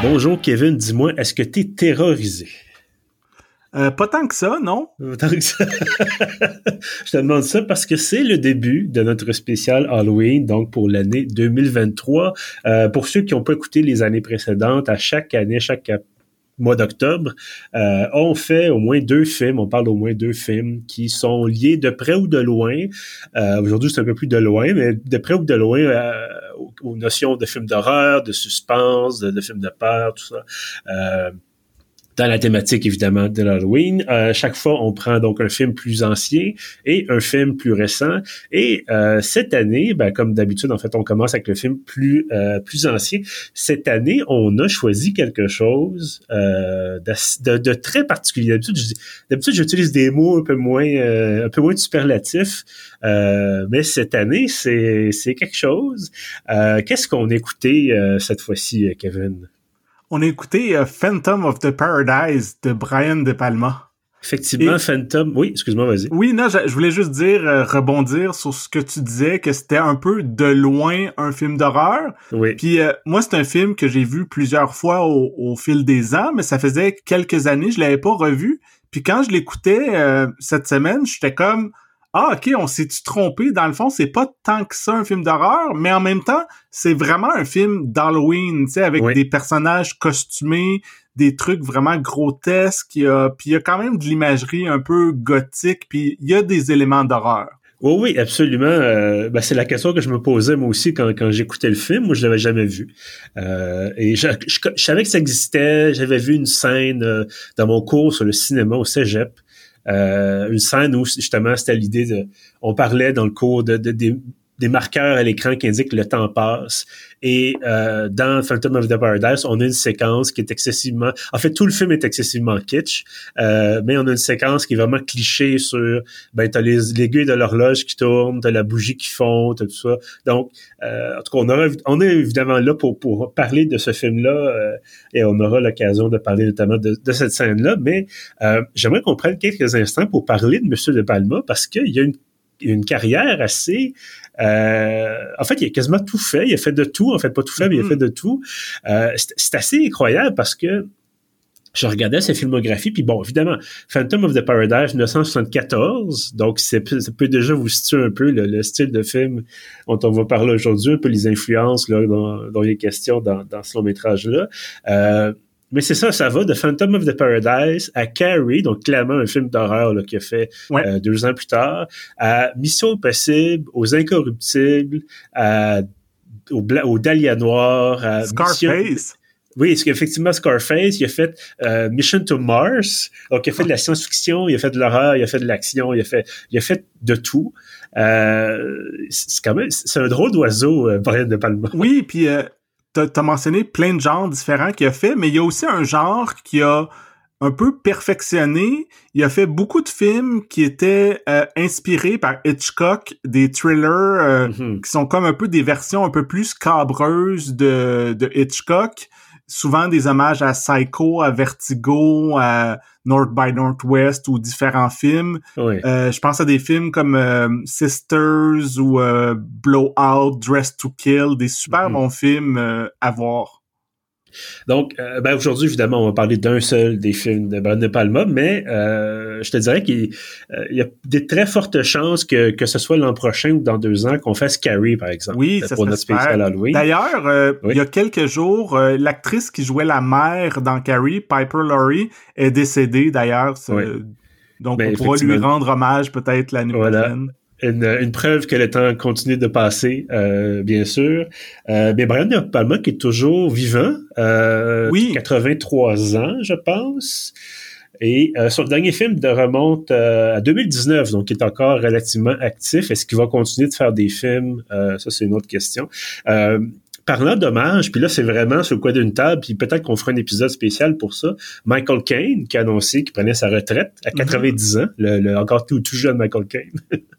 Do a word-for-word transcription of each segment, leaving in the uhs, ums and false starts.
Bonjour Kevin, dis-moi, est-ce que t'es terrorisé? Euh, pas tant que ça, non? Pas tant que ça. Je te demande ça parce que c'est le début de notre spécial Halloween, donc pour l'année deux mille vingt-trois. Euh, pour ceux qui n'ont pas écouté les années précédentes, à chaque année, chaque mois d'octobre, euh, on fait au moins deux films, on parle au moins deux films qui sont liés de près ou de loin. Euh, aujourd'hui, c'est un peu plus de loin, mais de près ou de loin euh, aux, aux notions de films d'horreur, de suspense, de, de films de peur, tout ça. Euh, dans la thématique, évidemment, de l'Halloween. Euh, chaque fois, on prend donc un film plus ancien et un film plus récent. Et euh, cette année, ben, comme d'habitude, en fait, on commence avec le film plus euh, plus ancien. Cette année, on a choisi quelque chose euh, de, de, de très particulier. D'habitude, je, d'habitude, j'utilise des mots un peu moins euh, un peu moins de superlatifs. Euh, mais cette année, c'est c'est quelque chose. Euh, qu'est-ce qu'on a écouté euh, cette fois-ci, Kevin? On a écouté uh, Phantom of the Paradise de Brian De Palma. Effectivement, Et, Phantom... Oui, excuse-moi, vas-y. Oui, non, je, je voulais juste dire, euh, rebondir sur ce que tu disais, que c'était un peu de loin un film d'horreur. Oui. Puis euh, moi, c'est un film que j'ai vu plusieurs fois au, au fil des ans, mais ça faisait quelques années, je l'avais pas revu. Puis quand je l'écoutais euh, cette semaine, j'étais comme... Ah, ok, on s'est-tu trompé? Dans le fond, c'est pas tant que ça un film d'horreur, mais en même temps, c'est vraiment un film d'Halloween, tu sais, avec oui. des personnages costumés, des trucs vraiment grotesques, il y a, puis il y a quand même de l'imagerie un peu gothique, puis il y a des éléments d'horreur. Oui, oui, absolument. Euh, ben c'est la question que je me posais moi aussi quand, quand j'écoutais le film. Moi, je l'avais jamais vu. Euh, et je, je, je savais que ça existait. J'avais vu une scène euh, dans mon cours sur le cinéma au cégep. Euh, une scène où justement c'était l'idée de, on parlait dans le cours de, de, de des marqueurs à l'écran qui indiquent que le temps passe. Et euh, dans Phantom of the Paradise, on a une séquence qui est excessivement... En fait, tout le film est excessivement kitsch, euh, mais on a une séquence qui est vraiment cliché sur... Ben, t'as les, l'aiguille de l'horloge qui tourne, t'as la bougie qui fond, t'as tout ça. Donc, euh, en tout cas, on, aura, on est évidemment là pour, pour parler de ce film-là euh, et on aura l'occasion de parler notamment de, de cette scène-là. Mais euh, j'aimerais qu'on prenne quelques instants pour parler de M. De Palma parce qu'il y a une une carrière assez... Euh, en fait, il a quasiment tout fait. Il a fait de tout. En fait, pas tout fait, mais il a fait de tout. Euh, c'est, c'est assez incroyable parce que je regardais sa filmographie, puis bon, évidemment, Phantom of the Paradise, dix-neuf cent soixante-quatorze, donc c'est, ça peut déjà vous situer un peu le, le style de film dont on va parler aujourd'hui, un peu les influences là, dont, dont il est question dans, dans ce long-métrage-là. Euh, Mais c'est ça, ça va de Phantom of the Paradise à Carrie, donc clairement un film d'horreur là, qu'il a fait ouais. euh, deux ans plus tard, à Mission Impossible, aux Incorruptibles, à, au, Bla- au Dahlia Noir, à Scarface. Mission... Oui, effectivement, Scarface, il a fait euh, Mission to Mars, donc il a fait de la science-fiction, il a fait de l'horreur, il a fait de l'action, il a fait, il a fait de tout. Euh, c'est quand même, c'est un drôle d'oiseau, euh, Brian De Palma. Oui, puis euh, t'as, t'as mentionné plein de genres différents qu'il a fait, mais il y a aussi un genre qui a un peu perfectionné. Il a fait beaucoup de films qui étaient euh, inspirés par Hitchcock, des thrillers euh, mm-hmm. qui sont comme un peu des versions un peu plus scabreuses de, de Hitchcock. Souvent des hommages à Psycho, à Vertigo, à North by Northwest ou différents films. Oui. Euh, je pense à des films comme euh, Sisters ou euh, Blowout, Dressed to Kill, des super mm-hmm. bons films euh, à voir. Donc, euh, ben aujourd'hui, évidemment, on va parler d'un seul des films de Brian De Palma, mais euh, je te dirais qu'il euh, y a des très fortes chances que, que ce soit l'an prochain ou dans deux ans qu'on fasse Carrie, par exemple. Oui, ça pour notre spécial Halloween. D'ailleurs, euh, oui. il y a quelques jours, euh, l'actrice qui jouait la mère dans Carrie, Piper Laurie, est décédée d'ailleurs. Oui. Donc, ben, on pourra lui rendre hommage peut-être l'année voilà. prochaine. Une, une preuve que le temps continue de passer, euh, bien sûr. Euh, mais Brian De Palma qui est toujours vivant, euh, oui. quatre-vingt-trois ans, je pense. Et euh, son dernier film de remonte euh, à deux mille dix-neuf, donc il est encore relativement actif. Est-ce qu'il va continuer de faire des films? Euh, ça, c'est une autre question. Euh, Parlant d'hommage, puis là, c'est vraiment sur le coin d'une table, puis peut-être qu'on fera un épisode spécial pour ça. Michael Caine, qui a annoncé qu'il prenait sa retraite à quatre-vingt-dix mm-hmm. ans, le, le encore tout, tout jeune Michael Caine.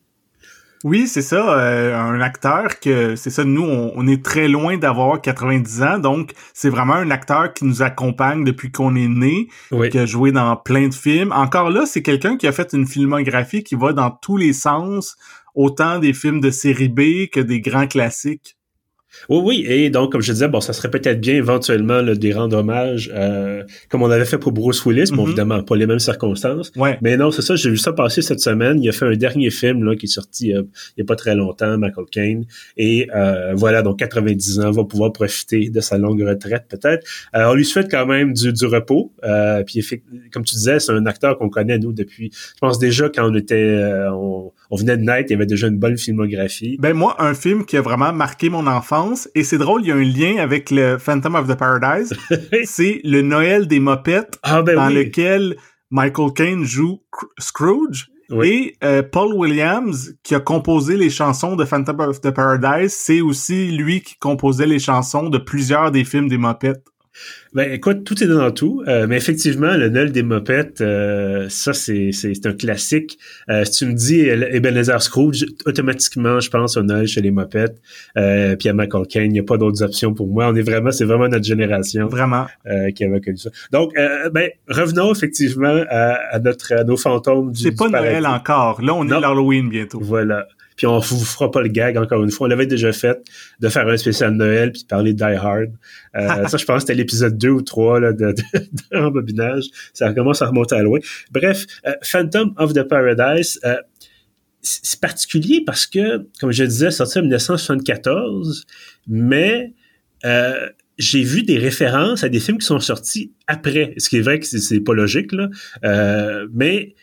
Oui, c'est ça, euh, un acteur que, c'est ça, nous, on, on est très loin d'avoir quatre-vingt-dix ans, donc c'est vraiment un acteur qui nous accompagne depuis qu'on est né, oui. qui a joué dans plein de films. Encore là, c'est quelqu'un qui a fait une filmographie qui va dans tous les sens, autant des films de série B que des grands classiques. Oui, oui, et donc, comme je disais, bon, ça serait peut-être bien éventuellement là, de rendre hommage, euh, comme on avait fait pour Bruce Willis, mm-hmm. Bon, évidemment, pas les mêmes circonstances. Ouais. Mais non, c'est ça, j'ai vu ça passer cette semaine. Il a fait un dernier film là qui est sorti euh, il y a pas très longtemps, Michael Caine. Et euh, voilà, donc quatre-vingt-dix ans, va pouvoir profiter de sa longue retraite, peut-être. Euh, on lui souhaite quand même du, du repos. Euh, puis, comme tu disais, c'est un acteur qu'on connaît, nous, depuis, je pense déjà quand on était, euh, on, on venait de naître, il y avait déjà une bonne filmographie. Ben moi, un film qui a vraiment marqué mon enfance, et c'est drôle, il y a un lien avec le Phantom of the Paradise, c'est le Noël des Mopettes, ah ben dans oui. lequel Michael Caine joue Scrooge, oui. Et euh, Paul Williams, qui a composé les chansons de Phantom of the Paradise, c'est aussi lui qui composait les chansons de plusieurs des films des Mopettes. Ben écoute, tout est dans tout, euh, mais effectivement, le Noël des Mopettes, euh, ça c'est, c'est c'est un classique. Euh, si tu me dis Ebenezer Scrooge, automatiquement, je pense au Noël chez les Mopettes, euh, puis à Michael Caine, il n'y a pas d'autres options pour moi. On est vraiment, c'est vraiment notre génération, vraiment, euh, qui avait connu ça. Donc, euh, ben revenons effectivement à, à notre, à nos fantômes du. C'est pas du Noël encore. Là, on non. est l'Halloween bientôt. Voilà. Puis on vous fera pas le gag encore une fois. On l'avait déjà fait de faire un spécial Noël puis de parler de Die Hard. Euh, ça, je pense que c'était l'épisode deux ou trois là, de, de, de rembobinage. Ça commence à remonter à loin. Bref, euh, Phantom of the Paradise, euh, c'est particulier parce que, comme je disais, sorti en dix-neuf cent soixante-quatorze, mais euh, j'ai vu des références à des films qui sont sortis après. Ce qui est vrai que c'est, c'est pas logique, là. Euh, mais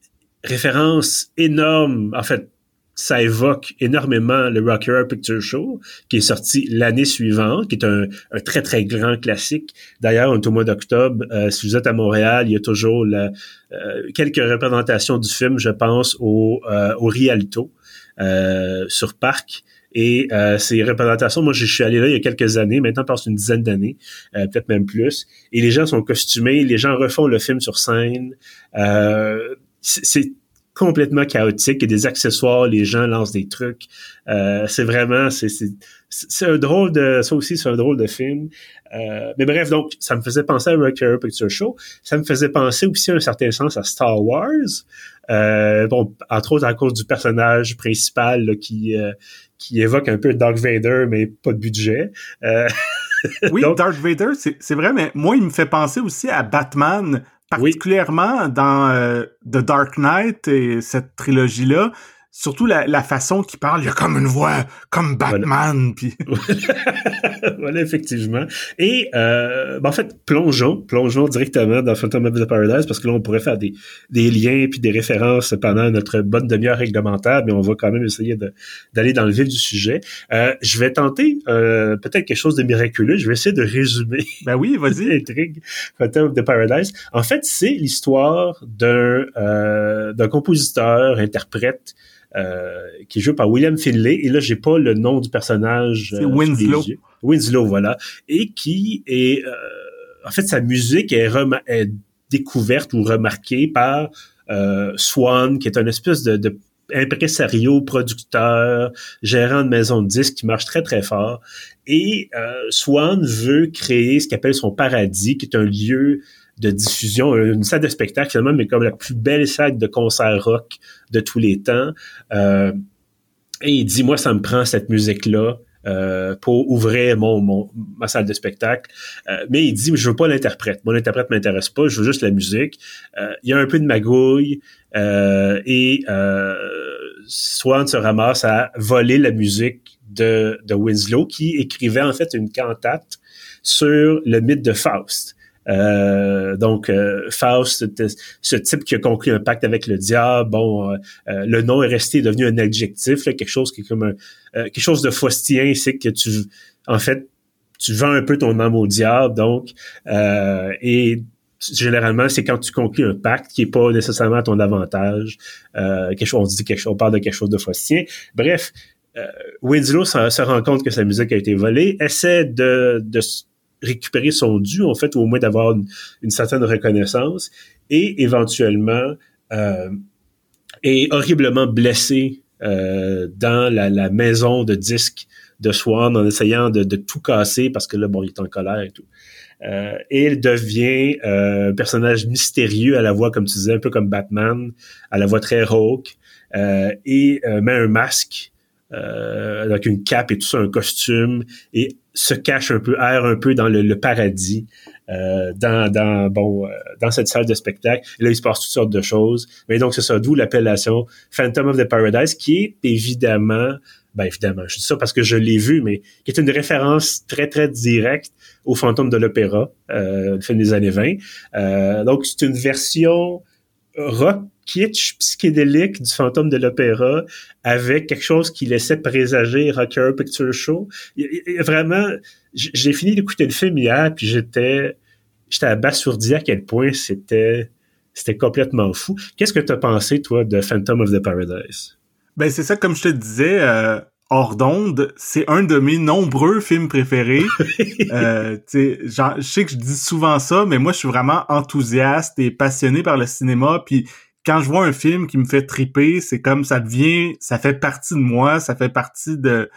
références énormes, en fait, ça évoque énormément le Rocky Horror Picture Show, qui est sorti l'année suivante, qui est un, un très, très grand classique. D'ailleurs, on est au mois d'octobre. Euh, si vous êtes à Montréal, il y a toujours la, euh, quelques représentations du film, je pense, au, euh, au Rialto, euh, sur Parc. Et euh, ces représentations, moi, je suis allé là il y a quelques années, maintenant, je pense une dizaine d'années, euh, peut-être même plus. Et les gens sont costumés, les gens refont le film sur scène. Euh, c'est... c'est complètement chaotique, il y a des accessoires, les gens lancent des trucs. Euh, c'est vraiment, c'est, c'est, c'est un drôle de, ça aussi, c'est un drôle de film. Euh, mais bref, donc, ça me faisait penser à Rocky Horror Picture Show. Ça me faisait penser aussi, à un certain sens, à Star Wars. Euh, bon, entre autres, à cause du personnage principal, là, qui, euh, qui évoque un peu Darth Vader, mais pas de budget. Euh, oui, donc, Darth Vader, c'est, c'est vrai, mais moi, il me fait penser aussi à Batman, particulièrement oui. dans euh, The Dark Knight et cette trilogie-là, surtout la, la façon qu'il parle, il y a comme une voix, comme Batman. Puis voilà, effectivement. Et euh, ben en fait, plongeons, plongeons directement dans Phantom of the Paradise, parce que là, on pourrait faire des, des liens puis des références pendant notre bonne demi-heure réglementaire, mais on va quand même essayer de, d'aller dans le vif du sujet. Euh, je vais tenter euh, peut-être quelque chose de miraculeux. Je vais essayer de résumer. Ben oui, vas-y. L'intrigue Phantom of the Paradise. En fait, c'est l'histoire d'un, euh, d'un compositeur, interprète, Euh, qui est joué par William Finlay, et là j'ai pas le nom du personnage. C'est euh, Winslow. Winslow, voilà, et qui est, euh, en fait, sa musique est, rem- est découverte ou remarquée par euh, Swan, qui est un espèce de, de impresario, producteur, gérant de maison de disques qui marche très très fort. Et euh, Swan veut créer ce qu'il appelle son paradis, qui est un lieu de diffusion, une salle de spectacle finalement, mais comme la plus belle salle de concert rock de tous les temps. Euh, et il dit, moi, ça me prend cette musique-là euh, pour ouvrir mon, mon ma salle de spectacle. Euh, mais il dit, je veux pas l'interprète. Mon interprète m'intéresse pas, je veux juste la musique. Euh, il y a un peu de magouille euh, et euh, Swan se ramasse à voler la musique de, de Winslow, qui écrivait en fait une cantate sur le mythe de Faust. Euh, donc euh, Faust, ce type qui a conclu un pacte avec le diable. Bon, euh, euh, le nom est resté devenu un adjectif, là, quelque chose qui est comme un euh, quelque chose de faustien, c'est que tu, en fait, tu vends un peu ton âme au diable. Donc, euh, et généralement, c'est quand tu conclus un pacte qui est pas nécessairement à ton avantage. Euh, quelque chose, on dit quelque chose, on parle de quelque chose de faustien. Bref, euh, Winslow se, se rend compte que sa musique a été volée, essaie de, de récupérer son dû, en fait, ou au moins d'avoir une, une certaine reconnaissance, et éventuellement euh, est horriblement blessé euh, dans la, la maison de disques de Swan en essayant de, de tout casser parce que là, bon, il est en colère et tout. Euh, et il devient euh, un personnage mystérieux à la voix, comme tu disais, un peu comme Batman, à la voix très rauque, euh, et euh, met un masque euh, avec une cape et tout ça, un costume, et se cache un peu, erre un peu dans le, le paradis, euh, dans, dans, bon, euh, dans cette salle de spectacle. Et là, il se passe toutes sortes de choses. Mais donc, c'est ça, d'où l'appellation Phantom of the Paradise, qui est évidemment, ben évidemment, je dis ça parce que je l'ai vu, mais qui est une référence très, très directe au Fantôme de l'Opéra, euh, le film des années vingt. Euh, donc, c'est une version rock kitsch, psychédélique du Fantôme de l'Opéra, avec quelque chose qui laissait présager Rocky Horror Picture Show. Il, il, il, vraiment, j'ai fini d'écouter le film hier, puis j'étais, j'étais abasourdi à quel point c'était, c'était complètement fou. Qu'est-ce que t'as pensé, toi, de Phantom of the Paradise? Ben, c'est ça, comme je te disais, euh, hors d'onde, c'est un de mes nombreux films préférés. euh, tu sais, je sais que je dis souvent ça, mais moi, je suis vraiment enthousiaste et passionné par le cinéma, puis quand je vois un film qui me fait triper, c'est comme ça devient, ça fait partie de moi, ça fait partie de,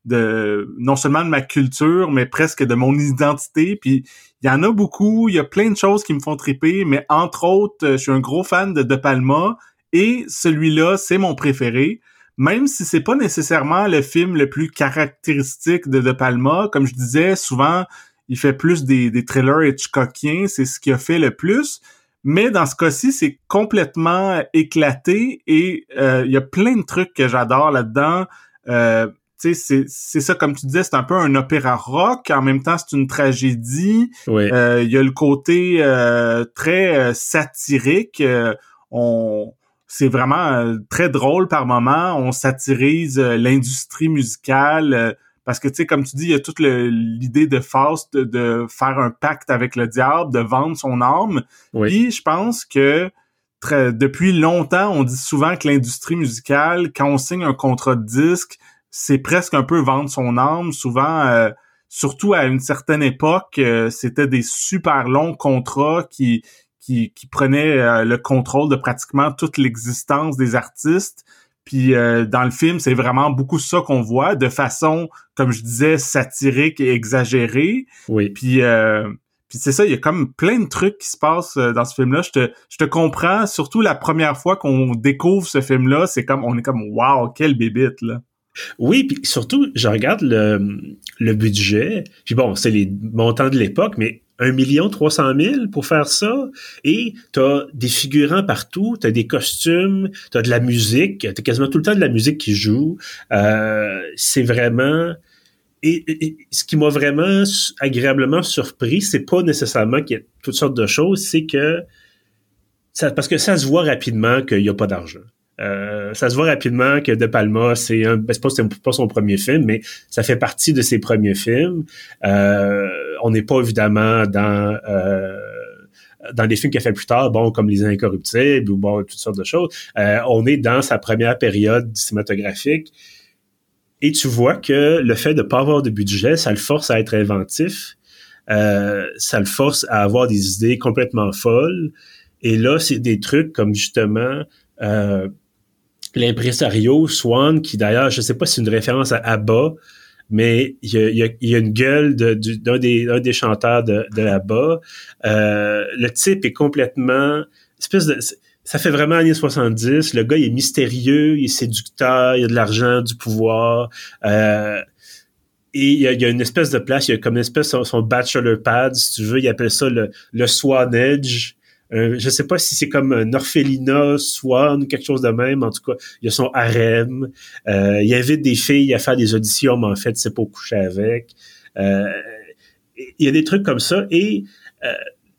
de non seulement de ma culture, mais presque de mon identité. Puis il y en a beaucoup, il y a plein de choses qui me font triper, mais entre autres, je suis un gros fan de De Palma et celui-là, c'est mon préféré. Même si c'est pas nécessairement le film le plus caractéristique de De Palma, comme je disais, souvent il fait plus des, des thrillers Hitchcockiens, c'est ce qu'il a fait le plus. Mais dans ce cas-ci, c'est complètement éclaté et euh, il y a plein de trucs que j'adore là-dedans. Euh, tu sais, c'est, c'est ça, comme tu disais, c'est un peu un opéra rock. En même temps, c'est une tragédie. Oui. Euh, il y a le côté euh, très euh, satirique. Euh, on, c'est vraiment euh, très drôle par moments. On satirise euh, l'industrie musicale. Euh, Parce que, tu sais, comme tu dis, il y a toute le, l'idée de Faust de, de faire un pacte avec le diable, de vendre son âme. Oui. Puis, je pense que très, depuis longtemps, on dit souvent que l'industrie musicale, quand on signe un contrat de disque, c'est presque un peu vendre son âme. Souvent, euh, surtout à une certaine époque, euh, c'était des super longs contrats qui, qui, qui prenaient euh, le contrôle de pratiquement toute l'existence des artistes. Puis euh, dans le film, c'est vraiment beaucoup ça qu'on voit, de façon, comme je disais, satirique et exagérée. Oui. Puis, euh, puis c'est ça, il y a comme plein de trucs qui se passent dans ce film-là. Je te, je te comprends, surtout la première fois qu'on découvre ce film-là, c'est comme, on est comme, wow, quelle bébite, là. Oui, puis surtout, je regarde le, le budget, puis bon, c'est les montants de l'époque, mais un million trois cent mille pour faire ça, et t'as des figurants partout, t'as des costumes, t'as de la musique, t'as quasiment tout le temps de la musique qui joue. Euh, c'est vraiment... Et, et, et ce qui m'a vraiment agréablement surpris, c'est pas nécessairement qu'il y a toutes sortes de choses, c'est que... Ça, parce que ça se voit rapidement qu'il y a pas d'argent. Euh, ça se voit rapidement que De Palma, c'est un, ben c'est pas, c'est pas son premier film, mais ça fait partie de ses premiers films. Euh, on n'est pas évidemment dans euh, dans les films qu'il a fait plus tard, bon, comme Les Incorruptibles ou bon, toutes sortes de choses. Euh, on est dans sa première période cinématographique. Et tu vois que le fait de pas avoir de budget, ça le force à être inventif. Euh, ça le force à avoir des idées complètement folles. Et là, c'est des trucs comme justement euh, l'impresario Swan, qui d'ailleurs, je sais pas si c'est une référence à ABBA, mais il y a, il y a, il y a une gueule de, du, d'un, des, d'un des chanteurs de, de ABBA. Euh, le type est complètement... espèce de, ça fait vraiment années soixante-dix. Le gars, il est mystérieux, il est séducteur, il a de l'argent, du pouvoir. Euh, et il y, a, il y a une espèce de place, il y a comme une espèce de son, son bachelor pad, si tu veux, il appelle ça le, le Swan Edge. Euh, je sais pas si c'est comme un orphelinat, Swan ou quelque chose de même. En tout cas, il y a son harem. Euh, il invite des filles à faire des auditions, mais en fait, c'est pas coucher avec. Euh, il y a des trucs comme ça. Et euh,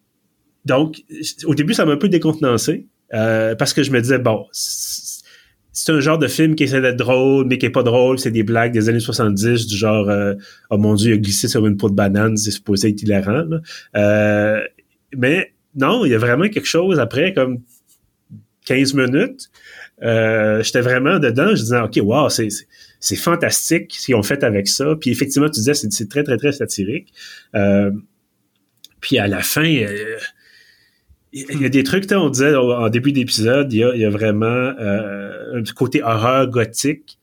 donc, au début, ça m'a un peu décontenancé euh, parce que je me disais, bon, c'est un genre de film qui essaie d'être drôle, mais qui est pas drôle. C'est des blagues des années soixante-dix, du genre euh, « Oh mon Dieu, il a glissé sur une peau de banane, c'est supposé être hilarant. » euh, Mais non, il y a vraiment quelque chose après, comme quinze minutes. Euh, j'étais vraiment dedans. Je disais, OK, wow, c'est, c'est, c'est fantastique ce qu'ils ont fait avec ça. Puis effectivement, tu disais, c'est, c'est très, très, très satirique. Euh, puis à la fin, euh, il y a des trucs, on disait en début d'épisode, il y a, il y a vraiment euh, un côté horreur gothique. Tu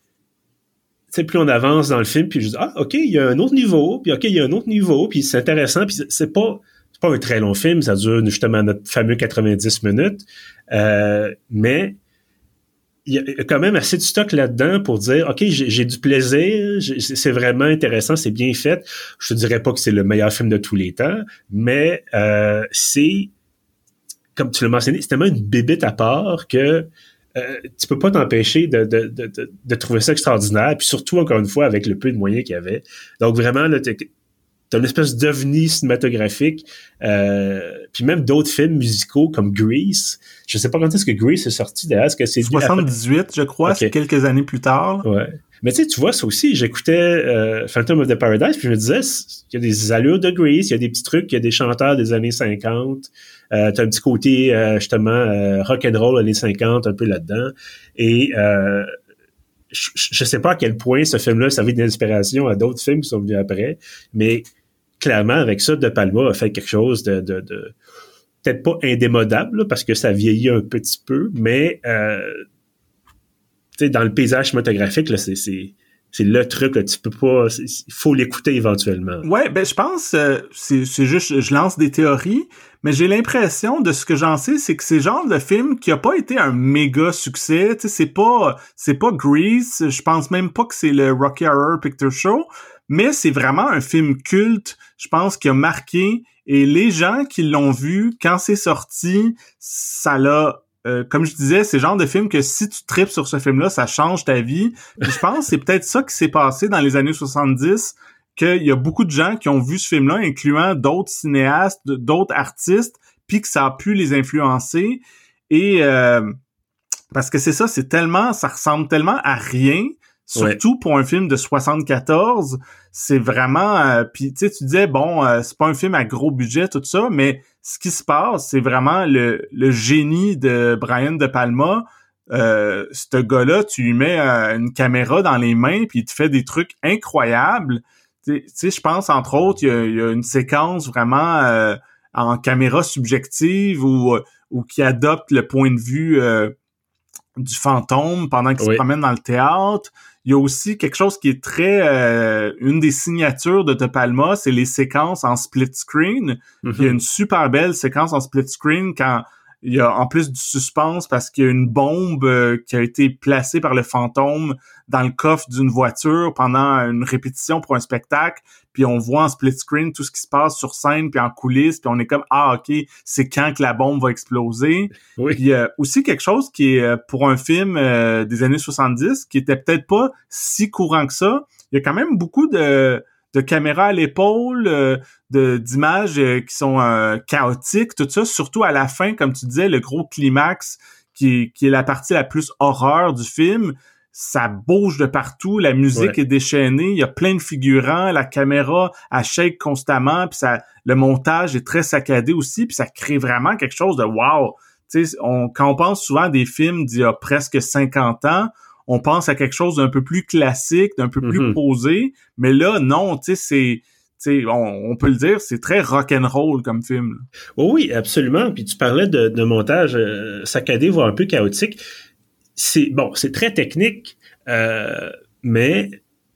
sais, plus on avance dans le film, puis je dis, ah, OK, il y a un autre niveau, puis OK, il y a un autre niveau, puis c'est intéressant, puis c'est pas... C'est pas un très long film, ça dure justement notre fameux quatre-vingt-dix minutes, euh, mais il y a quand même assez de stock là-dedans pour dire, OK, j'ai, j'ai du plaisir, j'ai, c'est vraiment intéressant, c'est bien fait. Je te dirais pas que c'est le meilleur film de tous les temps, mais euh, c'est, comme tu l'as mentionné, c'est tellement une bébite à part que euh, tu peux pas t'empêcher de, de, de, de, de trouver ça extraordinaire, puis surtout, encore une fois, avec le peu de moyens qu'il y avait. Donc vraiment, là, t'es, t'as une espèce d'ovni cinématographique, euh, puis même d'autres films musicaux comme Grease. Je sais pas quand est-ce que Grease est sorti d'ailleurs. Est-ce que c'est soixante-dix-huit, je crois, okay. C'est quelques années plus tard. Ouais. Mais tu sais, tu vois, ça aussi, j'écoutais euh, Phantom of the Paradise, puis je me disais, il y a des allures de Grease, il y a des petits trucs, il y a des chanteurs des années cinquante, euh, t'as un petit côté, euh, justement, euh, rock'n'roll années cinquante, un peu là-dedans. Et euh, je, je sais pas à quel point ce film-là servait d'inspiration à d'autres films qui sont venus après, mais clairement, avec ça, De Palma a fait quelque chose de, de, de peut-être pas indémodable, là, parce que ça vieillit un petit peu, mais euh, tu sais, dans le paysage cinématographique, là, c'est, c'est, c'est le truc, là, tu peux pas, il faut l'écouter éventuellement. Ouais, ben je pense, euh, c'est, c'est juste, je lance des théories, mais j'ai l'impression, de ce que j'en sais, c'est que c'est le genre de film qui a pas été un méga succès, tu sais, c'est pas, c'est pas Grease, je pense même pas que c'est le Rocky Horror Picture Show, mais c'est vraiment un film culte, je pense, qui a marqué, et les gens qui l'ont vu, quand c'est sorti, ça l'a, euh, comme je disais, c'est le genre de film que si tu tripes sur ce film-là, ça change ta vie. Puis je pense que c'est peut-être ça qui s'est passé dans les années soixante-dix, qu'il y a beaucoup de gens qui ont vu ce film-là, incluant d'autres cinéastes, d'autres artistes, puis que ça a pu les influencer. Et euh, parce que c'est ça, c'est tellement, ça ressemble tellement à rien. Surtout ouais. Pour un film de soixante-quatorze, c'est vraiment... Euh, puis tu sais, tu disais, bon, euh, c'est pas un film à gros budget, tout ça, mais ce qui se passe, c'est vraiment le, le génie de Brian De Palma. Euh, ce gars-là, tu lui mets euh, une caméra dans les mains, puis il te fait des trucs incroyables. Tu sais, je pense, entre autres, il y a, il y a une séquence vraiment euh, en caméra subjective ou, ou qui adopte le point de vue... Euh, du fantôme pendant qu'il oui. se promène dans le théâtre. Il y a aussi quelque chose qui est très... Euh, une des signatures de De Palma, c'est les séquences en split screen. Mm-hmm. Il y a une super belle séquence en split screen quand il y a en plus du suspense parce qu'il y a une bombe euh, qui a été placée par le fantôme dans le coffre d'une voiture pendant une répétition pour un spectacle, puis on voit en split screen tout ce qui se passe sur scène puis en coulisses, puis on est comme « Ah, OK, c'est quand que la bombe va exploser? » Oui. Puis euh, aussi quelque chose qui est, pour un film euh, des années soixante-dix, qui était peut-être pas si courant que ça, il y a quand même beaucoup de... de caméras à l'épaule, euh, de d'images euh, qui sont euh, chaotiques, tout ça, surtout à la fin, comme tu disais, le gros climax qui, qui est la partie la plus horreur du film, ça bouge de partout, la musique ouais. est déchaînée, il y a plein de figurants, la caméra, elle shake constamment, puis ça, le montage est très saccadé aussi, puis ça crée vraiment quelque chose de wow! Tu sais, on, quand on pense souvent à des films d'il y a presque cinquante ans, on pense à quelque chose d'un peu plus classique, d'un peu plus mm-hmm. posé, mais là, non, tu sais, c'est, tu sais, on, on peut le dire, c'est très rock'n'roll comme film. Oh oui, absolument. Puis tu parlais de, de montage euh, saccadé, voire un peu chaotique. C'est bon, c'est très technique, euh, mais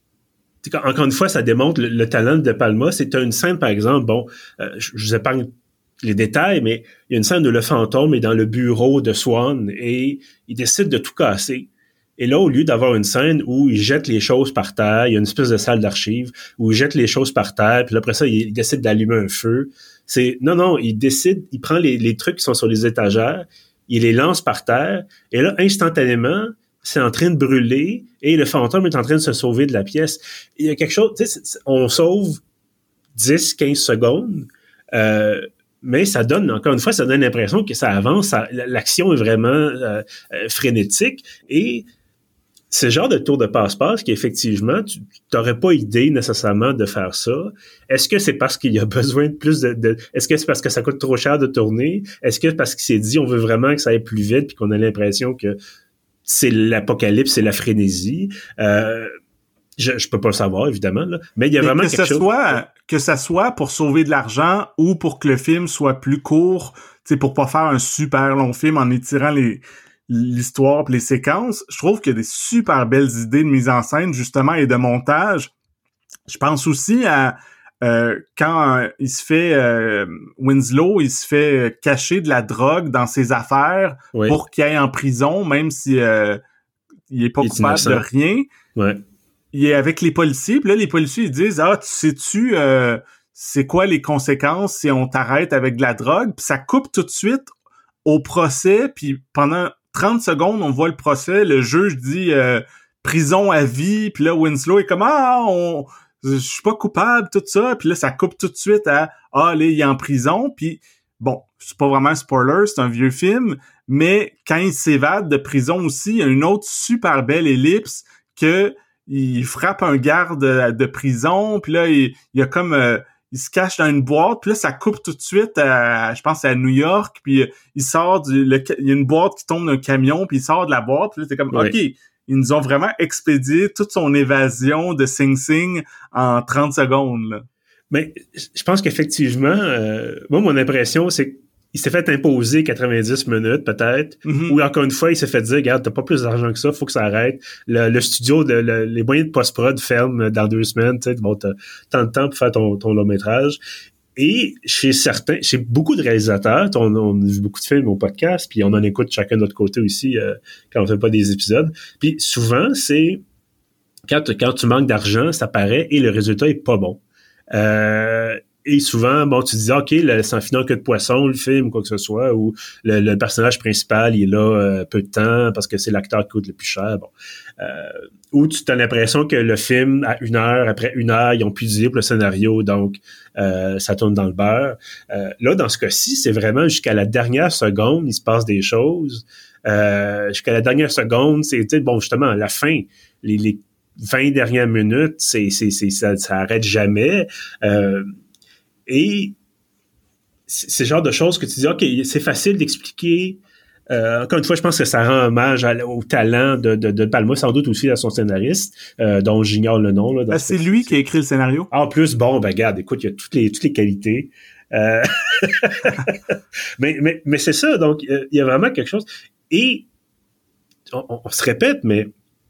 encore une fois, ça démontre le, le talent de De Palma. C'est une scène, par exemple, bon, euh, je, je vous épargne les détails, mais il y a une scène où le fantôme est dans le bureau de Swan et il décide de tout casser. Et là, au lieu d'avoir une scène où il jette les choses par terre, il y a une espèce de salle d'archives où il jette les choses par terre, puis après ça, il décide d'allumer un feu. C'est non, non, il décide, il prend les, les trucs qui sont sur les étagères, il les lance par terre, et là, instantanément, c'est en train de brûler, et le fantôme est en train de se sauver de la pièce. Il y a quelque chose, tu sais, on sauve dix, quinze secondes, euh, mais ça donne, encore une fois, ça donne l'impression que ça avance, ça, l'action est vraiment euh, euh, frénétique, et c'est le genre de tour de passe-passe qu'effectivement, tu n'aurais pas idée nécessairement de faire ça. Est-ce que c'est parce qu'il y a besoin de plus de, de... Est-ce que c'est parce que ça coûte trop cher de tourner? Est-ce que parce qu'il s'est dit on veut vraiment que ça aille plus vite puis qu'on a l'impression que c'est l'apocalypse, c'est la frénésie? Euh, je, je peux pas le savoir, évidemment, là. Mais il y a Mais vraiment que quelque ça chose... Soit, que ça soit pour sauver de l'argent ou pour que le film soit plus court, tu sais, pour pas faire un super long film en étirant les... l'histoire pis les séquences, je trouve qu'il y a des super belles idées de mise en scène, justement, et de montage. Je pense aussi à euh, quand euh, il se fait... Euh, Winslow, il se fait cacher de la drogue dans ses affaires oui. pour qu'il aille en prison, même si euh, il est pas il coupable de rien. Ouais. Il est avec les policiers, puis là, les policiers, ils disent, ah, tu sais-tu, euh, c'est quoi les conséquences si on t'arrête avec de la drogue? Puis ça coupe tout de suite au procès, puis pendant trente secondes, on voit le procès, le juge dit euh, prison à vie, puis là, Winslow est comme, ah, on, je suis pas coupable, tout ça, puis là, ça coupe tout de suite à, ah, là, il est en prison, puis bon, c'est pas vraiment un spoiler, c'est un vieux film, mais quand il s'évade de prison aussi, il y a une autre super belle ellipse que il frappe un garde de prison, puis là, il, il y a comme... Euh, il se cache dans une boîte, puis là, ça coupe tout de suite à, je pense, à New York, puis il sort du... Le, il y a une boîte qui tombe d'un camion, puis il sort de la boîte, puis là, c'est comme, oui. OK, ils nous ont vraiment expédié toute son évasion de Sing Sing en trente secondes, là. Mais je pense qu'effectivement, euh, moi, mon impression, c'est qu'il s'est fait imposer quatre-vingt-dix minutes, peut-être, mm-hmm. ou encore une fois, il s'est fait dire, regarde, t'as pas plus d'argent que ça, faut que ça arrête. Le, le studio, le, le, les moyens de post-prod ferment dans deux semaines, tu sais, bon, t'as tant de temps pour faire ton, ton long-métrage. Et chez certains, chez beaucoup de réalisateurs, on, on a vu beaucoup de films au podcast, puis on en écoute chacun de notre côté aussi euh, quand on fait pas des épisodes. Puis souvent, c'est quand, quand tu manques d'argent, ça paraît et le résultat est pas bon. Euh, Et souvent, bon, tu te dis, OK, là, c'est en finant que de poisson, le film, ou quoi que ce soit, ou le, le personnage principal, il est là euh, peu de temps parce que c'est l'acteur qui coûte le plus cher. Bon. Euh, ou tu as l'impression que le film, à une heure, après une heure, ils ont pu dire pour le scénario, donc euh, ça tourne dans le beurre. Euh, là, dans ce cas-ci, c'est vraiment jusqu'à la dernière seconde, il se passe des choses. Euh, jusqu'à la dernière seconde, c'est, tu sais, bon, justement, à la fin, les, les vingt dernières minutes, c'est, c'est, c'est, ça, ça arrête jamais. Euh, Et c'est le genre de choses que tu dis, OK, c'est facile d'expliquer. Euh, encore une fois, je pense que ça rend hommage à, au talent de, de, de Palma, sans doute aussi à son scénariste, euh, dont j'ignore le nom. Là, ben, c'est lui qui a écrit le scénario. En plus, bon, ben regarde, écoute, il y a toutes les, toutes les qualités. Euh... mais mais, mais c'est ça, donc il y a vraiment quelque chose. Et on, on, on se répète, mais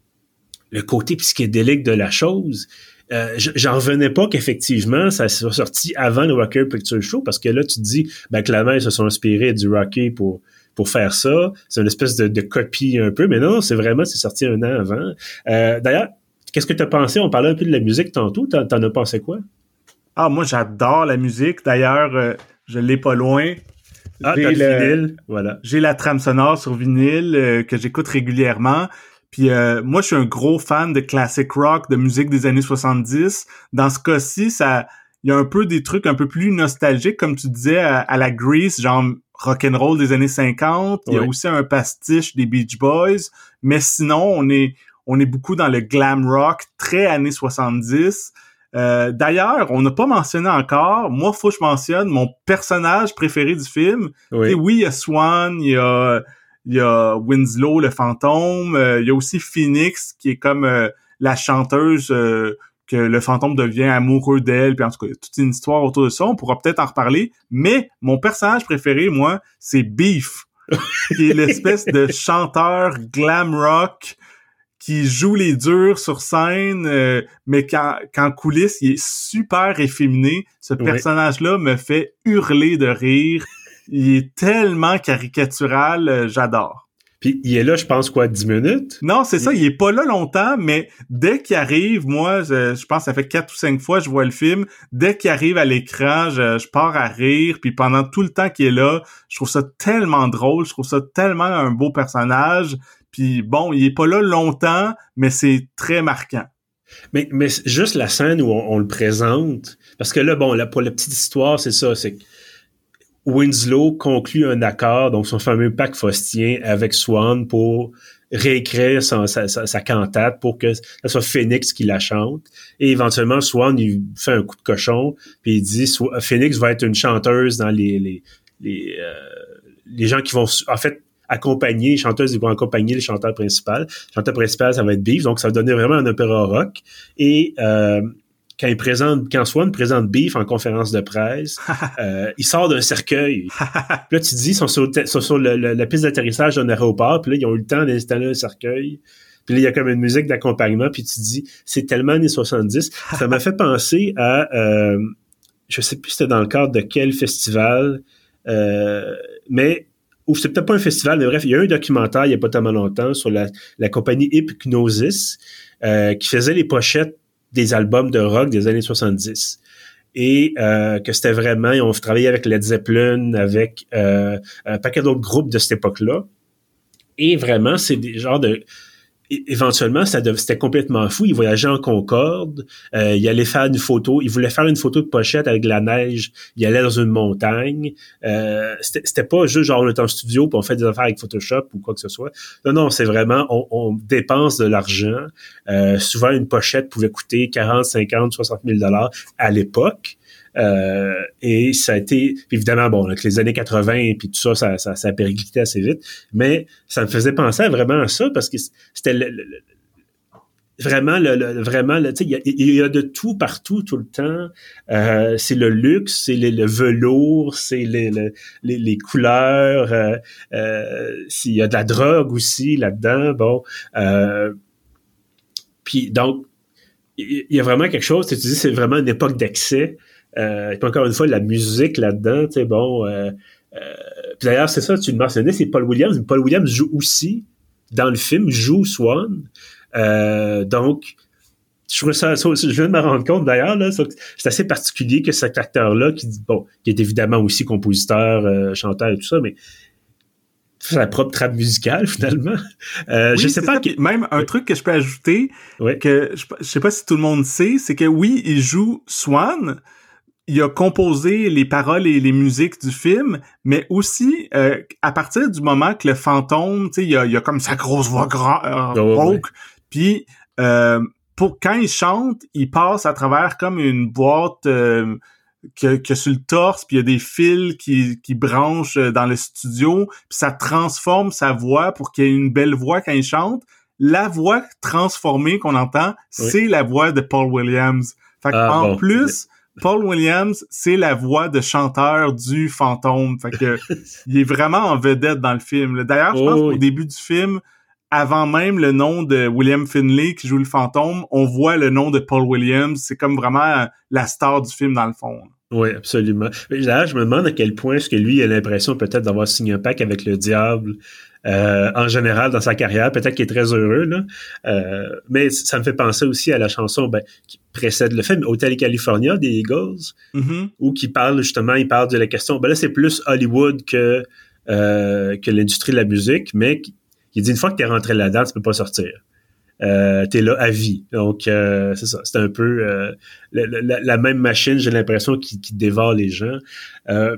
le côté psychédélique de la chose... Euh, j'en revenais pas qu'effectivement ça soit sorti avant le Rocky Picture Show, parce que là tu te dis ben clairement ils se sont inspirés du Rocky pour pour faire ça, c'est une espèce de, de copie un peu, mais non, c'est vraiment c'est sorti un an avant. Euh, d'ailleurs, qu'est-ce que t'as pensé? On parlait un peu de la musique tantôt, t'en, t'en as pensé quoi? Ah, moi j'adore la musique, d'ailleurs euh, je l'ai pas loin. Ah, j'ai t'as le le vinyle, voilà. J'ai la trame sonore sur vinyle euh, que j'écoute régulièrement. Puis euh, moi, je suis un gros fan de classic rock, de musique des années soixante-dix. Dans ce cas-ci, ça, il y a un peu des trucs un peu plus nostalgiques, comme tu disais, à, à la Grease, genre rock'n'roll des années cinquante. Il y a oui. aussi un pastiche des Beach Boys. Mais sinon, on est on est beaucoup dans le glam rock, très années soixante-dix. Euh, d'ailleurs, on n'a pas mentionné encore, moi, faut que je mentionne mon personnage préféré du film. Oui, oui il y a Swan, il y a... Il y a Winslow, le fantôme. Euh, il y a aussi Phoenix, qui est comme euh, la chanteuse euh, que le fantôme devient amoureux d'elle. Puis en tout cas, il y a toute une histoire autour de ça. On pourra peut-être en reparler. Mais mon personnage préféré, moi, c'est Beef, qui est l'espèce de chanteur glam rock qui joue les durs sur scène, euh, mais qu'en, qu'en coulisses, il est super efféminé. Ce oui. personnage-là me fait hurler de rire. Il est tellement caricatural, euh, j'adore. Puis il est là, je pense, quoi, dix minutes? Non, c'est il... ça, il est pas là longtemps, mais dès qu'il arrive, moi, je, je pense que ça fait quatre ou cinq fois que je vois le film, dès qu'il arrive à l'écran, je, je pars à rire, puis pendant tout le temps qu'il est là, je trouve ça tellement drôle, je trouve ça tellement un beau personnage, puis bon, il est pas là longtemps, mais c'est très marquant. Mais, mais juste la scène où on, on le présente, parce que là, bon, là, pour la petite histoire, c'est ça, c'est que Winslow conclut un accord, donc son fameux pacte faustien avec Swan pour réécrire son, sa, sa, sa cantate pour que ce soit Phoenix qui la chante. Et éventuellement, Swan, il fait un coup de cochon, puis il dit Phoenix va être une chanteuse dans les les les, euh, les gens qui vont, en fait, accompagner, les chanteuses ils vont accompagner le chanteur principal. Le chanteur principal, ça va être Beef, donc ça va donner vraiment un opéra rock. Et euh, quand il présente, quand Swan présente Beef en conférence de presse, euh, il sort d'un cercueil. Puis là, tu te dis, ils sont sur, sont sur le, le, la piste d'atterrissage d'un aéroport, puis là, ils ont eu le temps d'installer un cercueil. Puis là, il y a comme une musique d'accompagnement, puis tu te dis, c'est tellement années soixante-dix. Ça m'a fait penser à, euh, je sais plus c'était dans le cadre de quel festival, euh, mais ou c'était peut-être pas un festival, mais bref, il y a eu un documentaire il y a pas tellement longtemps sur la, la compagnie Hipgnosis euh, qui faisait les pochettes des albums de rock des années soixante-dix. Et euh, que c'était vraiment, ils ont travaillé avec Led Zeppelin, avec euh, un paquet d'autres groupes de cette époque-là. Et vraiment, c'est des genres de... Éventuellement, ça dev... c'était complètement fou. Il voyageait en Concorde, euh, il allait faire une photo, il voulait faire une photo de pochette avec de la neige, il allait dans une montagne. Euh, c'était, c'était pas juste genre on est en studio puis on fait des affaires avec Photoshop ou quoi que ce soit. Non, non, c'est vraiment, on, on dépense de l'argent. Euh, souvent, une pochette pouvait coûter quarante, cinquante, soixante mille dollars à l'époque. Euh, et ça a été, évidemment, bon, avec les années quatre-vingts puis tout ça, ça, ça, ça a périclité assez vite, mais ça me faisait penser à vraiment à ça parce que c'était le, le, le, vraiment, le, le, vraiment, tu sais, il y a, il y a de tout partout, tout le temps. Euh, c'est le luxe, c'est le, le velours, c'est les, les, les, les couleurs, euh, euh, s'il y a de la drogue aussi là-dedans, bon. Euh, puis donc, il y a vraiment quelque chose, tu dis, c'est vraiment une époque d'excès. Euh, et puis encore une fois, la musique là-dedans, tu sais, bon... Euh, euh, puis d'ailleurs, c'est ça, tu le mentionnais, c'est Paul Williams. Mais Paul Williams joue aussi, dans le film, joue Swan. Euh, donc, je trouve ça, ça... Je viens de me rendre compte, d'ailleurs, là, ça, c'est assez particulier que cet acteur-là, qui, bon, qui est évidemment aussi compositeur, euh, chanteur et tout ça, mais sa propre trame musicale, finalement. Euh, oui, je sais pas... Ça, que... Même un oui. truc que je peux ajouter, oui. que je, je sais pas si tout le monde sait, c'est que oui, il joue Swan... Il a composé les paroles et les musiques du film, mais aussi, euh, à partir du moment que le fantôme, tu sais, il a, il a comme sa grosse voix grand, euh, oh, rauque, ouais. Puis euh, pour quand il chante, il passe à travers comme une boîte euh, que, que sur le torse, puis il y a des fils qui, qui branchent dans le studio, puis ça transforme sa voix pour qu'il ait une belle voix quand il chante. La voix transformée qu'on entend, oui. c'est la voix de Paul Williams. Fait ah, en bon. plus... Paul Williams, c'est la voix de chanteur du fantôme. Fait que il est vraiment en vedette dans le film. D'ailleurs, je oh, pense oui. qu'au début du film, avant même le nom de William Finlay qui joue le fantôme, on voit le nom de Paul Williams. C'est comme vraiment la star du film dans le fond. Oui, absolument. D'ailleurs, je me demande à quel point est-ce que lui a l'impression peut-être d'avoir signé un pacte avec le diable euh, en général dans sa carrière. Peut-être qu'il est très heureux, là. Euh, mais ça me fait penser aussi à la chanson ben, qui précède le film, Hotel California des Eagles, mm-hmm. où qui parle justement, il parle de la question, ben là c'est plus Hollywood que euh, que l'industrie de la musique, mais il dit une fois que t'es rentré là-dedans, tu peux pas sortir. Euh, t'es là à vie. Donc, euh, c'est ça. C'est un peu euh, la, la, la même machine, j'ai l'impression, qui, qui dévore les gens. Euh,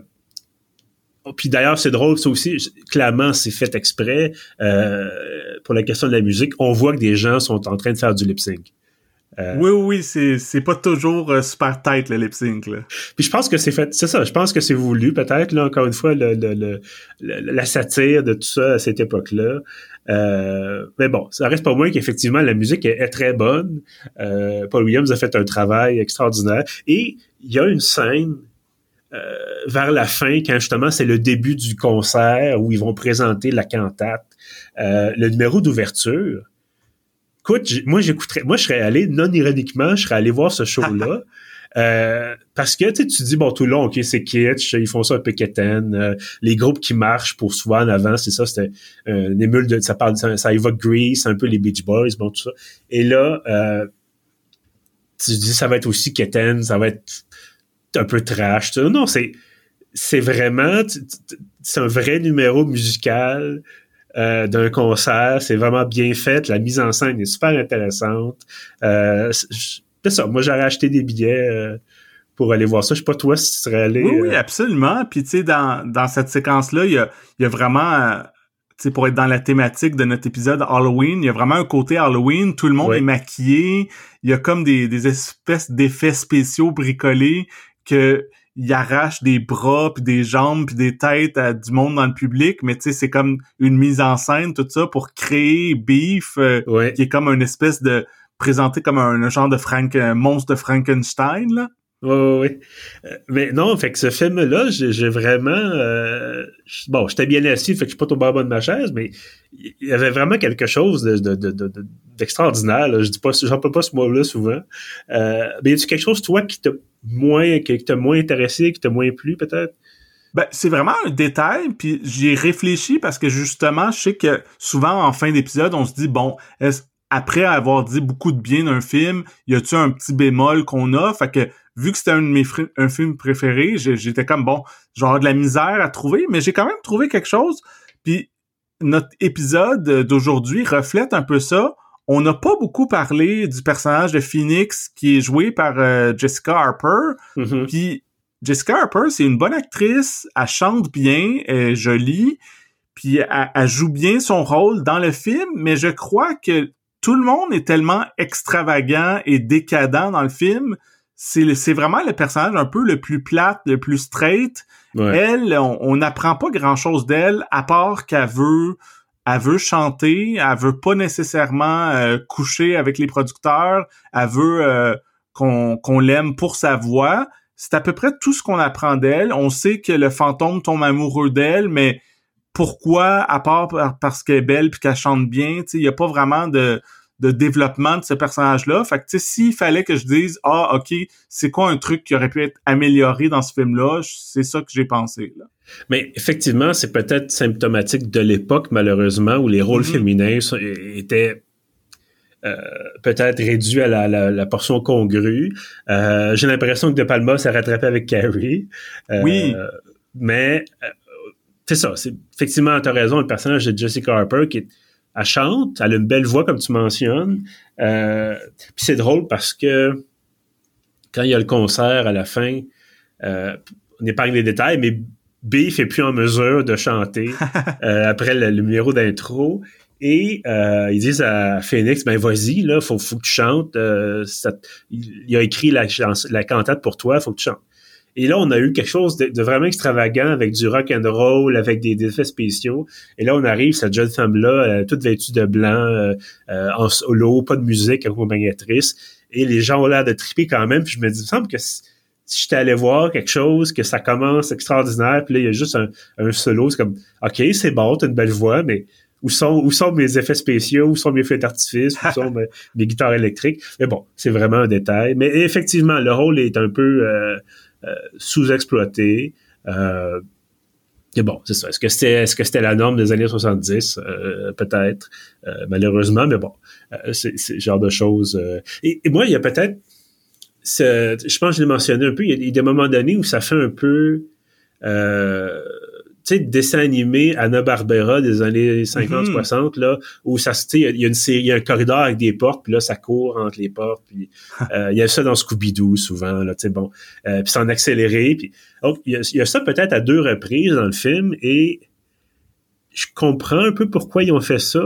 puis d'ailleurs, c'est drôle, ça aussi, clairement, c'est fait exprès. Euh, pour la question de la musique, on voit que des gens sont en train de faire du lip-sync. Euh, oui, oui, c'est c'est pas toujours euh, super tight, le lip-sync, là. Puis je pense que c'est fait, c'est ça, je pense que c'est voulu, peut-être, là, encore une fois, le, le, le, le la satire de tout ça à cette époque-là. Euh, mais bon, ça reste pas moins qu'effectivement, la musique est, est très bonne. Euh, Paul Williams a fait un travail extraordinaire. Et il y a une scène euh, vers la fin, quand justement c'est le début du concert, où ils vont présenter la cantate, euh, le numéro d'ouverture. Écoute, moi j'écouterais, moi je serais allé non ironiquement, je serais allé voir ce show-là euh, parce que tu te dis bon tout le long, ok c'est kitsch, ils font ça un peu quétaine, euh, les groupes qui marchent pour Swan avant c'est ça, c'était euh, une émule de, ça parle, ça, ça évoque Grease, un peu les Beach Boys, bon tout ça. Et là, euh, tu te dis ça va être aussi quétaine, ça va être un peu trash. Tu sais. Non, c'est c'est vraiment, c'est un vrai numéro musical. Euh, d'un concert, c'est vraiment bien fait, la mise en scène est super intéressante. Euh, c'est ça, moi j'aurais acheté des billets euh, pour aller voir ça. Je sais pas toi si tu serais allé. Oui, euh... oui, absolument. Puis tu sais, dans, dans cette séquence-là, il y a, il y a vraiment, euh, tu sais, pour être dans la thématique de notre épisode Halloween, il y a vraiment un côté Halloween, tout le monde oui. est maquillé, il y a comme des, des espèces d'effets spéciaux bricolés que il arrache des bras puis des jambes puis des têtes à du monde dans le public, mais tu sais c'est comme une mise en scène tout ça pour créer Beef euh, ouais. qui est comme une espèce de présenté comme un, un genre de Frank un monstre de Frankenstein là. Oui, oui, oui. Euh, mais non, fait que ce film-là, j'ai, j'ai vraiment... Euh, bon, j'étais bien assis, fait que je suis pas tombé en bas de ma chaise, mais il y avait vraiment quelque chose de, de, de, de, d'extraordinaire. Là. Je dis pas, j'en peux pas ce mot-là souvent. Euh, mais y a-tu quelque chose, toi, qui t'a moins, qui t'a moins intéressé, qui t'a moins plu, peut-être? Ben, c'est vraiment un détail, puis j'y ai réfléchi parce que justement, je sais que souvent en fin d'épisode, on se dit, bon, est-ce, après avoir dit beaucoup de bien d'un film, y a-tu un petit bémol qu'on a? Fait que, vu que c'était un de mes fri- un film préféré, j'étais comme, bon, genre de la misère à trouver, mais j'ai quand même trouvé quelque chose, puis notre épisode d'aujourd'hui reflète un peu ça. On n'a pas beaucoup parlé du personnage de Phoenix qui est joué par euh, Jessica Harper, Mm-hmm. puis Jessica Harper, c'est une bonne actrice, elle chante bien, elle est jolie, puis elle, elle joue bien son rôle dans le film, mais je crois que tout le monde est tellement extravagant et décadent dans le film, c'est, c'est vraiment le personnage un peu le plus plate, le plus straight. Ouais. Elle, on n'apprend pas grand-chose d'elle, à part qu'elle veut, elle veut chanter, elle veut pas nécessairement euh, coucher avec les producteurs, elle veut euh, qu'on, qu'on l'aime pour sa voix. C'est à peu près tout ce qu'on apprend d'elle. On sait que le fantôme tombe amoureux d'elle, mais pourquoi, à part parce qu'elle est belle puis qu'elle chante bien, tu sais, il y a pas vraiment de, de développement de ce personnage-là. Fait que, tu sais, s'il fallait que je dise, ah, OK, c'est quoi un truc qui aurait pu être amélioré dans ce film-là, c'est ça que j'ai pensé, là. Mais effectivement, c'est peut-être symptomatique de l'époque, malheureusement, où les rôles mm-hmm. féminins étaient Euh, peut-être réduit à la, la, la portion congrue. Euh, j'ai l'impression que De Palma s'est rattrapé avec Carrie. Euh, oui. Mais euh, c'est ça. C'est, effectivement, tu as raison, le personnage de Jessica Harper, qui est, elle chante, elle a une belle voix, comme tu mentionnes. Euh, puis c'est drôle parce que quand il y a le concert à la fin, euh, on épargne les détails, mais Beef est plus en mesure de chanter euh, après le, le numéro d'intro. Et euh, ils disent à Phoenix, ben vas-y, là, faut, faut que tu chantes. Euh, ça, il a écrit la, la cantate pour toi, faut que tu chantes. Et là, on a eu quelque chose de, de vraiment extravagant avec du rock and roll, avec des, des effets spéciaux. Et là, on arrive, cette jeune femme-là, euh, toute vêtue de blanc, euh, euh, en solo, pas de musique, accompagnatrice. Et les gens ont l'air de triper quand même. Puis je me dis, il me semble que si, si j'étais allé voir quelque chose, que ça commence extraordinaire, puis là, il y a juste un, un solo, c'est comme, OK, c'est bon, t'as une belle voix, mais Où sont, où sont mes effets spéciaux? Où sont mes feux d'artifice? Où sont mes, mes guitares électriques? Mais bon, c'est vraiment un détail. Mais effectivement, le rôle est un peu euh, euh, sous-exploité. Euh, et bon, c'est ça. Est-ce que c'était, est-ce que c'était la norme des années soixante-dix? Euh, peut-être, euh, malheureusement. Mais bon, euh, c'est, c'est ce genre de choses. Euh. Et, et moi, il y a peut-être... Ce, je pense que je l'ai mentionné un peu. Il y a, il y a des moments donnés où ça fait un peu... Euh, tu sais, dessin animé Hanna-Barbera des années cinquante soixante, mm-hmm. là, où ça, tu sais, il y a une série, il y a un corridor avec des portes, puis là, ça court entre les portes, puis euh, il y a ça dans Scooby-Doo, souvent, là, tu sais, bon, euh, puis c'est en accéléré, puis donc, il y a, il y a ça peut-être à deux reprises dans le film, et je comprends un peu pourquoi ils ont fait ça,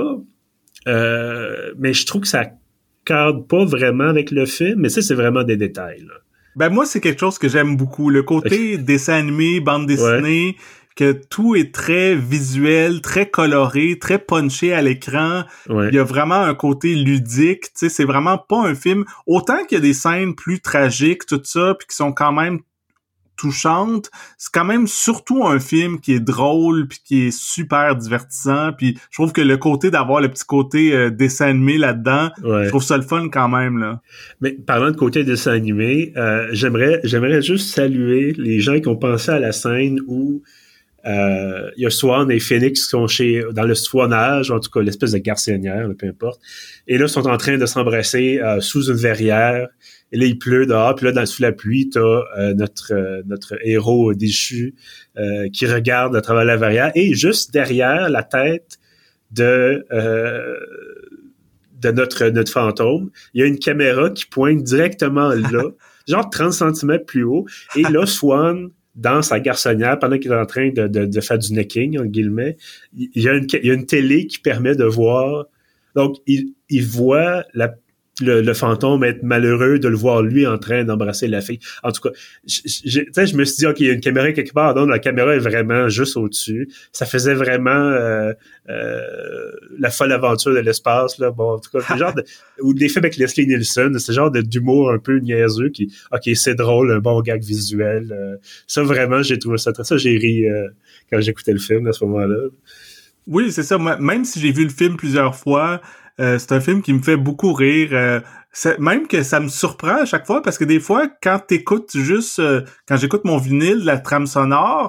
euh, mais je trouve que ça cadre pas vraiment avec le film, mais ça, c'est vraiment des détails, là. Ben, moi, c'est quelque chose que j'aime beaucoup, le côté dessin animé, bande dessinée, ouais. Que tout est très visuel, très coloré, très punché à l'écran. Ouais. Il y a vraiment un côté ludique, tu sais, c'est vraiment pas un film... Autant qu'il y a des scènes plus tragiques, tout ça, puis qui sont quand même touchantes, c'est quand même surtout un film qui est drôle, puis qui est super divertissant, puis je trouve que le côté d'avoir le petit côté euh, dessin animé là-dedans, ouais. Je trouve ça le fun quand même, là. Mais parlant de côté dessin animé, euh, j'aimerais, j'aimerais juste saluer les gens qui ont pensé à la scène où Euh, il y a Swan et Phoenix qui sont chez, dans le Swanage, en tout cas l'espèce de garçonnière, peu importe. Et là, ils sont en train de s'embrasser euh, sous une verrière. Et là, il pleut dehors. Puis là, dans, sous la pluie, t'as euh, notre euh, notre héros déchu euh, qui regarde à travers la verrière. Et juste derrière la tête de euh, de notre notre fantôme, il y a une caméra qui pointe directement là, genre trente centimètres plus haut. Et là, Swan, dans sa garçonnière, pendant qu'il est en train de, de, de faire du necking, en guillemets, il y a une, il y a une télé qui permet de voir. Donc, il, il voit la, le, le fantôme être malheureux de le voir lui en train d'embrasser la fille. En tout cas, je, je, je me suis dit, OK, il y a une caméra quelque part. Donc, la caméra est vraiment juste au-dessus. Ça faisait vraiment euh, euh, la folle aventure de l'espace, là. Bon, en tout cas, c'est genre de, ou des films avec Leslie Nielsen, c'est genre de, d'humour un peu niaiseux qui, OK, c'est drôle, un bon gag visuel. Euh, ça, vraiment, j'ai trouvé ça très, ça, j'ai ri euh, quand j'écoutais le film à ce moment-là. Oui, c'est ça. Moi, même si j'ai vu le film plusieurs fois, Euh, c'est un film qui me fait beaucoup rire. Euh, même que ça me surprend à chaque fois, parce que des fois, quand t'écoutes juste... Euh, quand j'écoute mon vinyle, la trame sonore,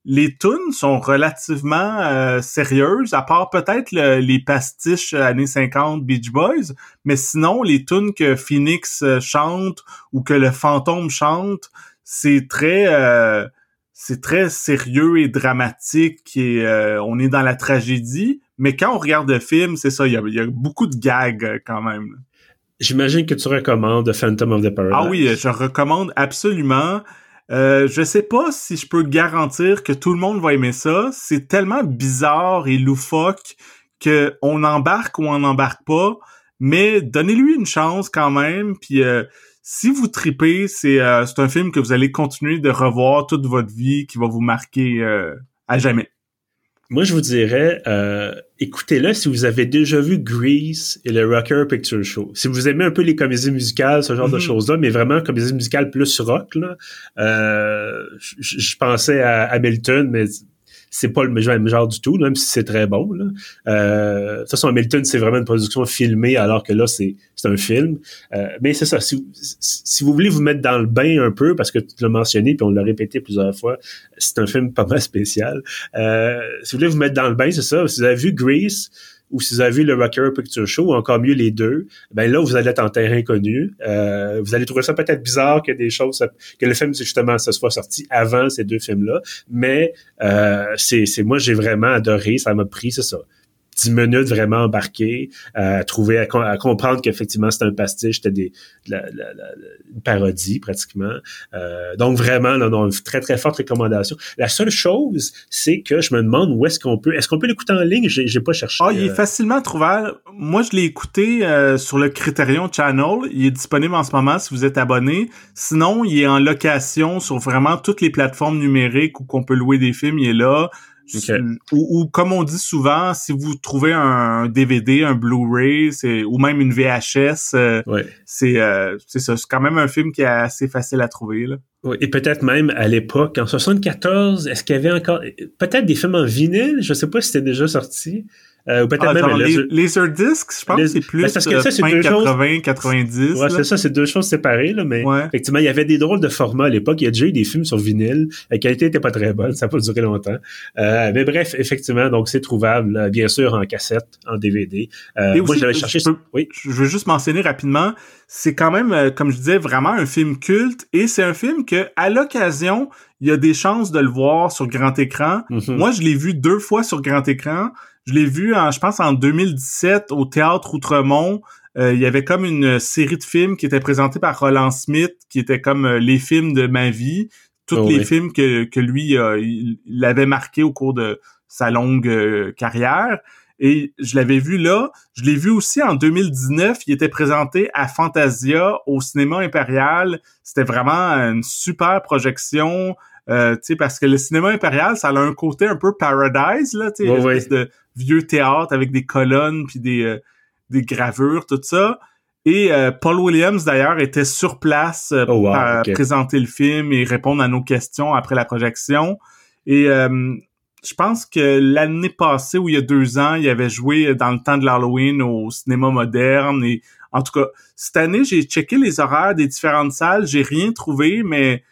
les tunes sont relativement euh, sérieuses, à part peut-être le, les pastiches années cinquante Beach Boys, mais sinon, les tunes que Phoenix chante ou que le fantôme chante, c'est très euh, c'est très sérieux et dramatique et euh, on est dans la tragédie, mais quand on regarde le film, c'est ça, il y a, y a beaucoup de gags quand même. J'imagine que tu recommandes Phantom of the Paradise. Ah oui, je recommande absolument. Euh, je sais pas si je peux garantir que tout le monde va aimer ça. C'est tellement bizarre et loufoque que on embarque ou on n'embarque pas, mais donnez-lui une chance quand même. Puis euh, si vous tripez, c'est euh, c'est un film que vous allez continuer de revoir toute votre vie, qui va vous marquer euh, à jamais. Moi, je vous dirais, euh, écoutez-le si vous avez déjà vu Grease et le Rocker Picture Show. Si vous aimez un peu les comédies musicales, ce genre mm-hmm. de choses-là, mais vraiment comédies musicales plus rock, là, euh, je, je pensais à Hamilton, mais c'est pas le même genre du tout, même si c'est très bon. Là. Euh, de toute façon, Hamilton, c'est vraiment une production filmée, alors que là, c'est, c'est un film. Euh, mais c'est ça, si vous, si vous voulez vous mettre dans le bain un peu, parce que tu l'as mentionné, puis on l'a répété plusieurs fois, c'est un film pas mal spécial. Euh, si vous voulez vous mettre dans le bain, c'est ça. Si vous avez vu Grease, ou si vous avez vu le Rocker Picture Show, ou encore mieux les deux, ben là, vous allez être en terrain inconnu. Euh, vous allez trouver ça peut-être bizarre que des choses, que le film, justement, se soit sorti avant ces deux films-là, mais euh, c'est, c'est moi, j'ai vraiment adoré, ça m'a pris, c'est ça, dix minutes vraiment embarqué, à trouver, à, à comprendre qu'effectivement c'était un pastiche, c'était des, la, la, la, une parodie pratiquement. Euh, donc vraiment, là, non, une très très forte recommandation. La seule chose, c'est que je me demande où est-ce qu'on peut, est-ce qu'on peut l'écouter en ligne? J'ai, j'ai pas cherché. Ah, oh, il est facilement trouvable. Moi, je l'ai écouté euh, sur le Criterion Channel. Il est disponible en ce moment si vous êtes abonné. Sinon, il est en location sur vraiment toutes les plateformes numériques où qu'on peut louer des films. Il est là. Okay. Ou, ou comme on dit souvent, si vous trouvez un D V D, un Blu-ray, c'est, ou même une V H S, euh, ouais. c'est, euh, c'est ça. C'est quand même un film qui est assez facile à trouver, là. Oui, et peut-être même à l'époque, en soixante-quatorze, est-ce qu'il y avait encore peut-être des films en vinyle? Je sais pas si c'était déjà sorti. Euh, ou peut-être ah, même genre les, Laserdisc, je pense les, que c'est plus ben parce que ça, c'est deux quatre-vingts, choses, quatre-vingt-dix. Ouais, là. C'est ça, c'est deux choses séparées, là, mais ouais. Effectivement, il y avait des drôles de formats à l'époque. Il y a déjà eu des films sur vinyle. La qualité était pas très bonne, ça n'a pas duré longtemps. Euh, mais bref, effectivement, donc c'est trouvable, là, bien sûr, en cassette, en D V D. Euh, Et moi, aussi, j'avais cherché. Je, peux, oui. je veux juste mentionner rapidement, c'est quand même, comme je disais, vraiment un film culte, et c'est un film que, à l'occasion, il y a des chances de le voir sur grand écran. Mm-hmm. Moi, je l'ai vu deux fois sur grand écran. Je l'ai vu, en, je pense, en deux mille dix-sept au Théâtre Outremont. Euh, il y avait comme une série de films qui était présentée par Roland Smith, qui était comme euh, les films de ma vie. Tous oh les oui. films que, que lui, euh, il, il avait marqués au cours de sa longue euh, carrière. Et je l'avais vu là. Je l'ai vu aussi en deux mille dix-neuf. Il était présenté à Fantasia, au Cinéma Impérial. C'était vraiment une super projection. Euh, tu sais, parce que le Cinéma Impérial, ça a un côté un peu Paradise, là, tu sais, oh, une espèce oui. de vieux théâtre avec des colonnes puis des, euh, des gravures, tout ça. Et euh, Paul Williams, d'ailleurs, était sur place euh, oh, wow, pour okay. présenter le film et répondre à nos questions après la projection. Et euh, je pense que l'année passée, ou il y a deux ans, il avait joué dans le temps de l'Halloween au cinéma moderne. Et en tout cas, cette année, j'ai checké les horaires des différentes salles. J'ai rien trouvé, mais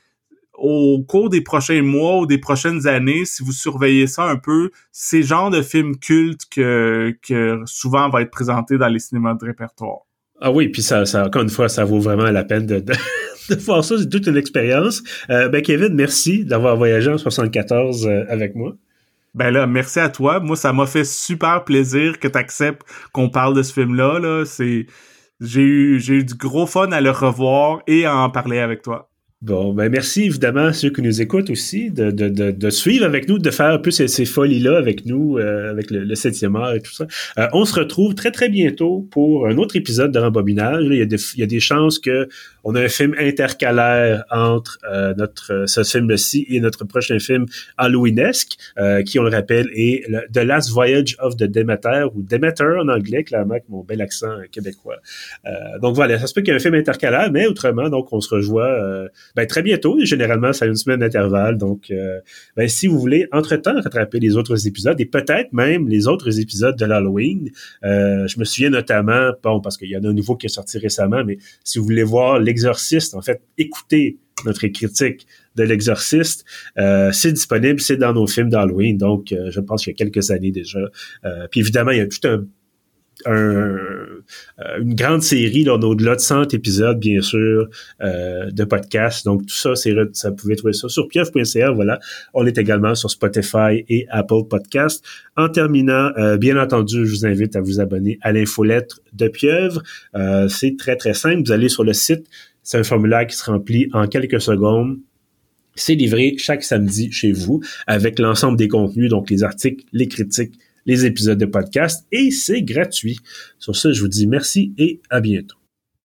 au cours des prochains mois ou des prochaines années, si vous surveillez ça un peu, c'est le genre de film culte que, que souvent va être présenté dans les cinémas de répertoire. Ah oui, puis ça, ça, encore une fois, ça vaut vraiment la peine de, de, de voir ça. C'est toute une expérience. Euh, ben Kevin, merci d'avoir voyagé en soixante-quatorze euh, avec moi. Ben là, merci à toi. Moi, ça m'a fait super plaisir que tu acceptes qu'on parle de ce film-là. Là. C'est, j'ai eu, j'ai eu du gros fun à le revoir et à en parler avec toi. Bon, ben merci évidemment à ceux qui nous écoutent aussi de, de, de, de suivre avec nous, de faire un peu ces, ces folies-là avec nous, euh, avec le, le septième art et tout ça. Euh, on se retrouve très très bientôt pour un autre épisode de Rembobinage. Il y a des, il y a des chances que on a un film intercalaire entre euh, notre ce film-ci et notre prochain film halloweenesque, euh, qui, on le rappelle, est le, The Last Voyage of the Demeter, ou Demeter en anglais, clairement, avec mon bel accent québécois. Euh, donc voilà, ça se peut qu'il y ait un film intercalaire, mais autrement, donc on se rejoint euh, ben, très bientôt. Généralement, ça a une semaine d'intervalle. Donc, euh, ben, si vous voulez, entre-temps, rattraper les autres épisodes et peut-être même les autres épisodes de l'Halloween. Euh, je me souviens notamment, bon, parce qu'il y en a un nouveau qui est sorti récemment, mais si vous voulez voir L'Exorciste, en fait, écoutez notre critique de l'Exorciste. Euh, c'est disponible, c'est dans nos films d'Halloween, donc euh, je pense qu'il y a quelques années déjà. Euh, puis évidemment, il y a tout un Un, euh, une grande série, là, on a au-delà de cent épisodes, bien sûr, euh, de podcasts. Donc, tout ça, c'est, ça, vous pouvez trouver ça sur pieuvre point c a. Voilà. On est également sur Spotify et Apple Podcasts. En terminant, euh, bien entendu, je vous invite à vous abonner à l'infolettre de Pieuvre. Euh, c'est très, très simple. Vous allez sur le site. C'est un formulaire qui se remplit en quelques secondes. C'est livré chaque samedi chez vous avec l'ensemble des contenus, donc les articles, les critiques, les épisodes de podcast, et c'est gratuit. Sur ce, je vous dis merci et à bientôt.